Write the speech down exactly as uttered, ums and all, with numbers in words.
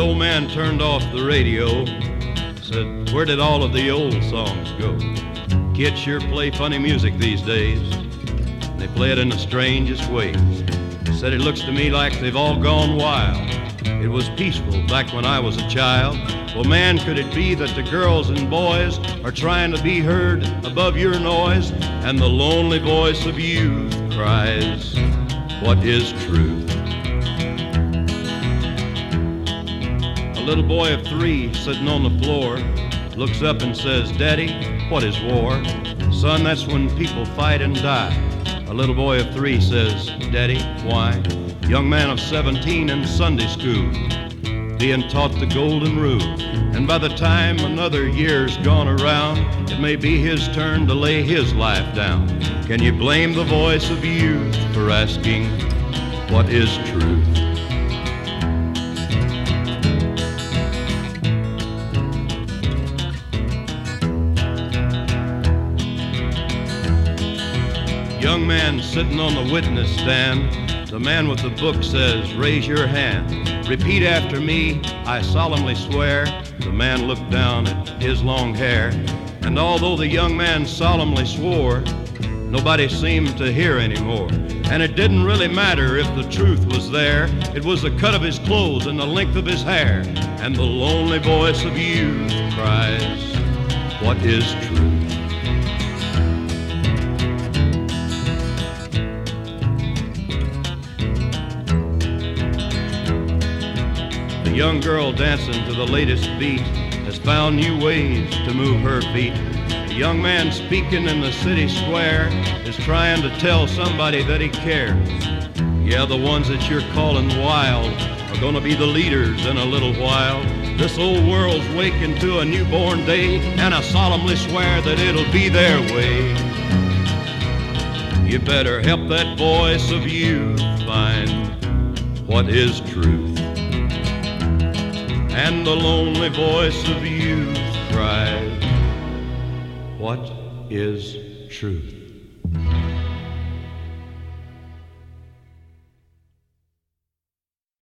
old man turned off the radio, said, where did all of the old songs go? Kids sure play funny music these days. They play it in the strangest ways. Said it looks to me like they've all gone wild. It was peaceful back when I was a child. Well, man, could it be that the girls and boys are trying to be heard above your noise? And the lonely voice of youth cries, what is truth? A little boy of three sitting on the floor looks up and says, Daddy, what is war? Son, that's when people fight and die. A little boy of three says, Daddy, why? Young man of seventeen in Sunday school, being taught the golden rule. And by the time another year's gone around, it may be his turn to lay his life down. Can you blame the voice of youth for asking, what is truth? Young man sitting on the witness stand, the man with the book says, raise your hand. Repeat after me, I solemnly swear. The man looked down at his long hair, and although the young man solemnly swore, nobody seemed to hear anymore. And it didn't really matter if the truth was there. It was the cut of his clothes and the length of his hair. And the lonely voice of youth cries, what is truth? The young girl dancing to the latest beat has found new ways to move her feet. The young man speaking in the city square is trying to tell somebody that he cares. Yeah, the ones that you're calling wild are gonna be the leaders in a little while. This old world's waking to a newborn day, and I solemnly swear that it'll be their way. You better help that voice of youth find what is truth. And the lonely voice of youth cries, what is truth?